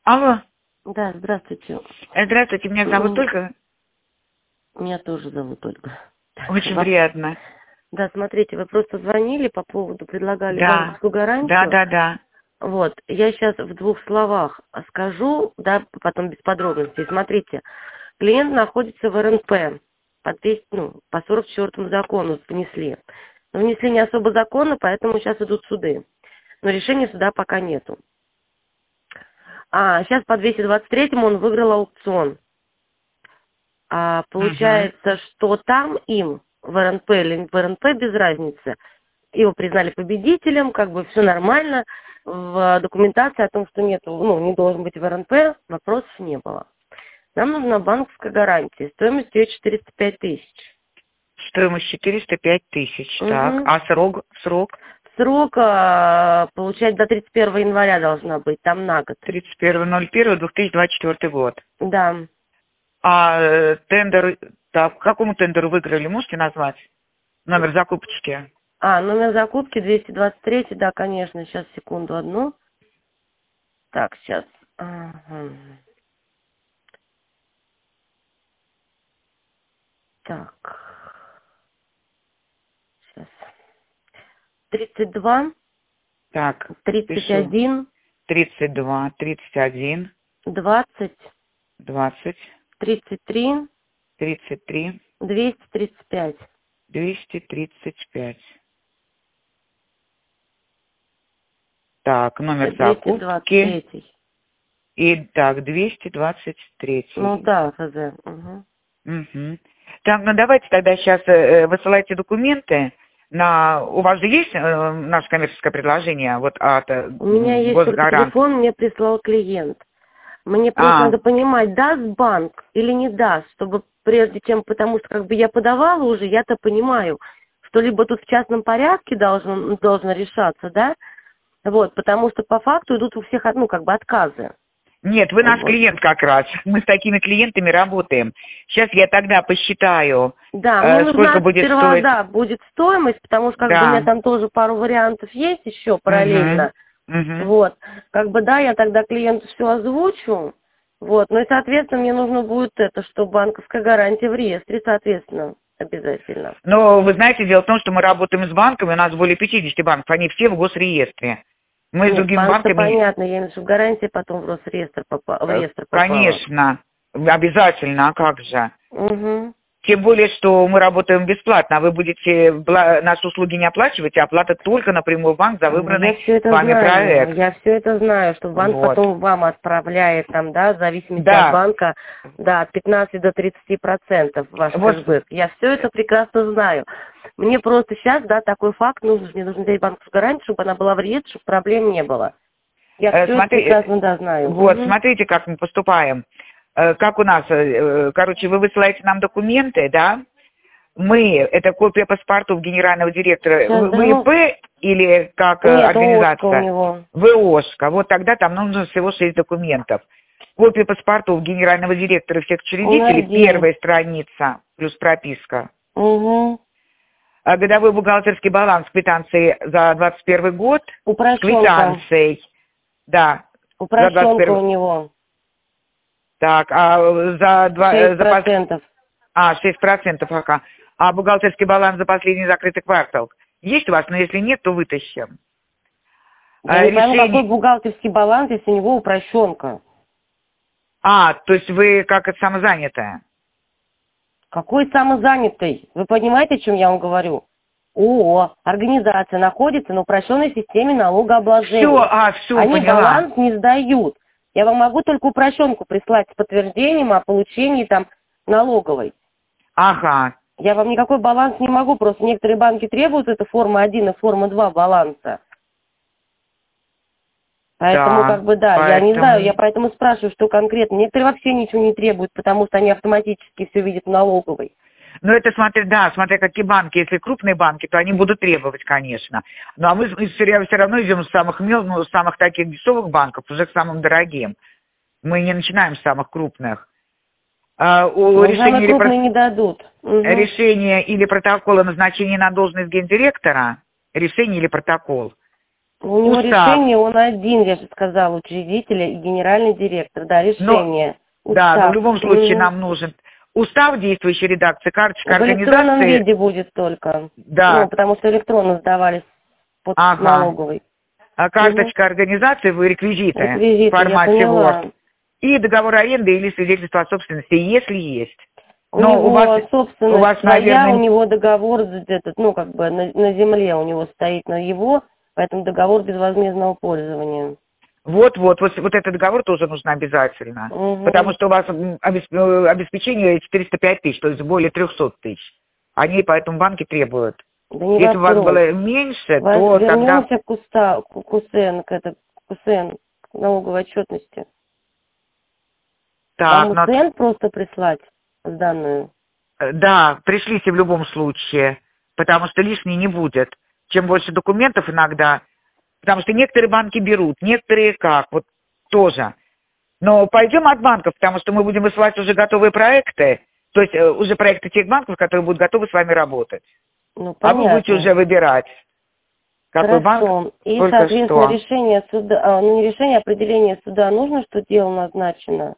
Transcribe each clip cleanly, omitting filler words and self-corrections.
Алло. Да, здравствуйте. Здравствуйте, меня зовут Ольга. Меня тоже зовут Ольга. Очень приятно. Да, смотрите, вы просто звонили по поводу, предлагали Да. банковскую гарантию. Да. Вот, я сейчас в 2 словах скажу, да, потом без подробностей. Смотрите, клиент находится в РНП, по 44-му закону внесли. Но внесли не особо законно, поэтому сейчас идут суды. Но решения суда пока нету. А сейчас по 223-му он выиграл аукцион. Получается, что там им в РНП или в РНП без разницы. Его признали победителем, как бы все нормально. В документации о том, что нету, не должен быть в РНП, вопросов не было. Нам нужна банковская гарантия. Стоимость ее 405 тысяч. Стоимость 405 тысяч. Так. А срок? Срок, получать до 31 января должна быть, там на год. 31.01.2024 год. Да. А тендер, так, какому тендеру выиграли, можете назвать? Номер закупочки. Номер закупки 223, да, конечно. Сейчас, секунду, одну. Так, сейчас. Ага. Так. Сейчас. 32. Так. 31. 32, 31. 20. 20. 33. 33. 235. 235. Так, номер 223. закупки. И так, 223. Ну да, ХЗ. Угу. Так, давайте тогда сейчас высылайте документы. У вас же есть наше коммерческое предложение от У меня есть только телефон, мне прислал клиент. Мне просто надо понимать, даст банк или не даст, чтобы прежде чем, потому что я подавала уже, я-то понимаю, что либо тут в частном порядке должно решаться, да, вот, потому что по факту идут у всех, отказы. Нет, вы наш клиент как раз. Мы с такими клиентами работаем. Сейчас я тогда посчитаю, да, мне сколько будет стоить. Да, будет стоимость, потому что у меня там тоже пару вариантов есть еще параллельно. Вот, да, я тогда клиенту все озвучу. Вот, и, соответственно, мне нужно будет что банковская гарантия в реестре, соответственно, обязательно. Но вы знаете, дело в том, что мы работаем с банками, у нас более 50 банков, они все в госреестре. Мы с другими банками... понятно, я имею в виду, гарантия потом в реестр попала. Конечно, обязательно, а как же? Угу. Тем более, что мы работаем бесплатно, а вы будете наши услуги не оплачивать, а оплата только напрямую в банк за выбранный вами проект. Я все это знаю, что банк потом вам отправляет, в зависимости от банка, от 15 до 30% ваш кэшбэк. Я все это прекрасно знаю. Мне просто сейчас, такой факт нужен, мне нужно взять банковскую гарантию, чтобы она была в реестре, чтобы проблем не было. Я все это прекрасно знаю. Вот, смотрите, как мы поступаем. Как у нас, вы высылаете нам документы, да? Это копия паспортов генерального директора. Вы ИП или как организация? Нет, у него. Вы ОСКО. Вот тогда там нужно всего 6 документов. Копия паспортов генерального директора всех учредителей, первая страница, плюс прописка. Угу. Годовой бухгалтерский баланс квитанции за 2021 год. Упрощенка. Квитанцией. Да. Упрощенка у него. Так, за 6%. 6% пока. А бухгалтерский баланс за последний закрытый квартал есть у вас? Но если нет, то вытащим. Я не пойму, какой бухгалтерский баланс, если у него упрощенка. То есть вы как самозанятая? Какой самозанятый? Вы понимаете, о чем я вам говорю? Организация находится на упрощенной системе налогообложения. Все, Они поняла. баланс не сдают. Я вам могу только упрощенку прислать с подтверждением о получении налоговой. Ага. Я вам никакой баланс не могу, просто некоторые банки требуют это форма 1 и форма 2 баланса. Поэтому, я не знаю, я поэтому спрашиваю, что конкретно. Некоторые вообще ничего не требуют, потому что они автоматически все видят в налоговой. Это смотря какие банки. Если крупные банки, то они будут требовать, конечно. А мы все равно идем с самых с самых таких дешевых банков уже к самым дорогим. Мы не начинаем с самых крупных. Самые крупные не дадут. Решение или протокол о назначении на должность гендиректора, решение или протокол. У него устав. решение, он один, я же сказала, учредитель и генеральный директор, да, решение. Да, но в любом случае Мгм. нам нужен устав действующей редакции, карточка В электронном организации. виде будет только. Да. Ну, потому что электронно сдавались под Ага. налоговой. А карточка организации, вы реквизиты, в Реквизиты, я формате поняла. Word. И договор аренды или свидетельство о собственности, если есть. У Но него у вас, собственность своя, наверное, у него договор этот, ну, как бы на земле у него стоит на его, поэтому договор безвозмездного пользования. вот этот договор тоже нужно обязательно. Угу. Потому что у вас обеспечение 405 тысяч, то есть более 300 тысяч. Они поэтому банки требуют. Да не Если у вас вопрос. было меньше, то тогда... Вернемся к КУСН, к налоговой отчетности. Так, Вам УСН просто прислать данную? да, пришлите в любом случае, потому что лишней не будет. Чем больше документов иногда, потому что некоторые банки берут, некоторые как, вот тоже. Но пойдем от банков, потому что мы будем высылать уже готовые проекты, то есть уже проекты тех банков, которые будут готовы с вами работать. Ну, А вы будете понятно. уже выбирать, какой банк, Хорошо. И, только соответственно, что. решение суда, ну, не решение, а определение суда нужно, что дело назначено?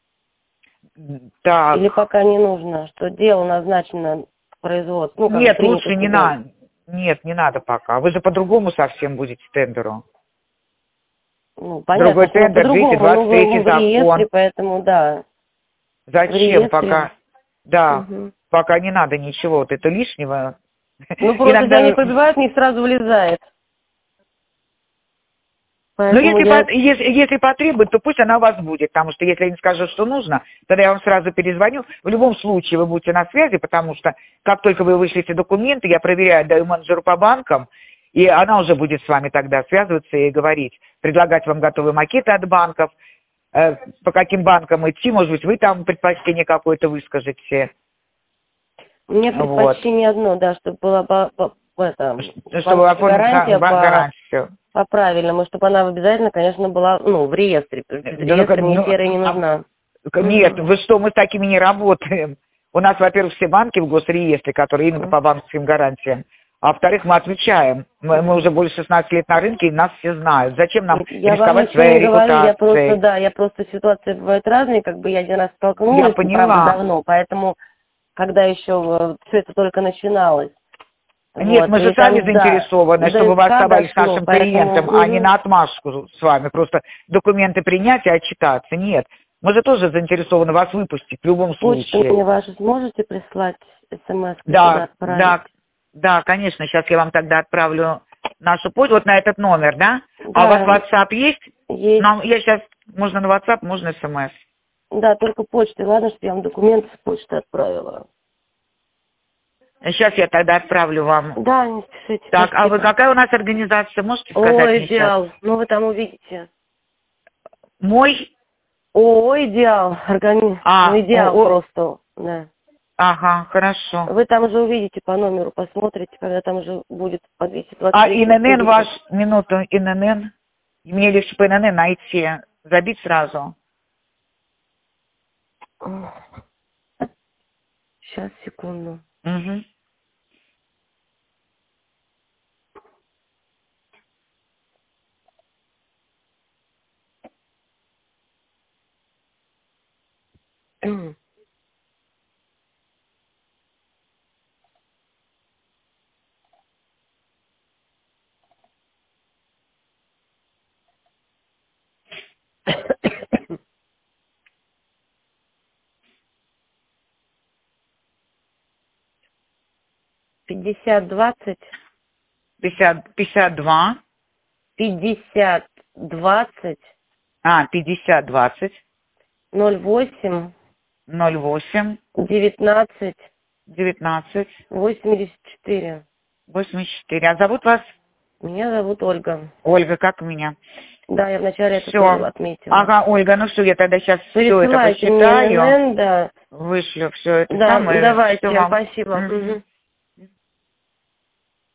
Так. Или пока не нужно, что дело назначено к производству? Ну, Нет, лучше не надо. Нет, не надо пока. Вы же по-другому совсем будете тендеру. Ну, понятно, Другой что мы тендер, по-другому, 223 в реестре, закон. поэтому да. Зачем В реестре. пока? Да, Угу. пока не надо ничего вот это лишнего. Ну, просто Иногда... они побивают, не сразу влезает. Но Поэтому если потребует, то пусть она у вас будет, потому что если они скажут, что нужно, тогда я вам сразу перезвоню. В любом случае вы будете на связи, потому что как только вы вышлите документы, я проверяю, даю менеджеру по банкам, и она уже будет с вами тогда связываться и говорить, предлагать вам готовые макеты от банков, по каким банкам идти, может быть, вы там предпочтение какое-то выскажете. Мне предпочтение одно, да, чтобы была чтобы оформить гарантию. По-правильному, чтобы она обязательно, конечно, была, ну, в реестре. В реестре мне серая не нужна. Нет, вы что, мы с такими не работаем. У нас, во-первых, все банки в госреестре, которые именно по банковским гарантиям. А во-вторых, мы отвечаем. Мы уже больше 16 лет на рынке, и нас все знают. Зачем нам рисковать своей репутацией? Я просто ситуации бывают разные, как бы я один раз столкнулась, я поняла. правда, давно, поэтому, когда еще все это только начиналось. Нет, вот, мы же сами заинтересованы, чтобы вы оставались нашим клиентом, а не на отмашку с вами. Просто документы принять и отчитаться. Нет, мы же тоже заинтересованы вас выпустить в любом случае. Почту мне вашу сможете прислать смс? Да, конечно. Сейчас я вам тогда отправлю нашу почту. Вот на этот номер, да? А у вас WhatsApp есть? Есть. Я сейчас, можно на WhatsApp, можно смс. Да, только почтой. Ладно, что я вам документы с почты отправила. Сейчас я тогда отправлю вам. Да, не спешите. Так, спасибо. а вы какая у нас организация, можете сказать? Ой, идеал. Ну, вы там увидите. Мой? О, идеал. Ну, идеал просто. Да. Ага, хорошо. Вы там уже увидите по номеру, посмотрите, когда там уже будет по 220. А ИНН ваш, минуту, ИНН? Мне легче по ИНН найти, забить сразу. Сейчас, секунду. Угу. Пятьдесят 20. 52. 50 20. 50 20. 08. 08. 19. 19. 84. 84. А зовут вас? Меня зовут Ольга. Ольга, как меня? Да, я вначале это тоже отметила. Ага, Ольга, ну все, я тогда сейчас все это посчитаю. Да. Вышлю все это да, самое. давайте, спасибо. Угу.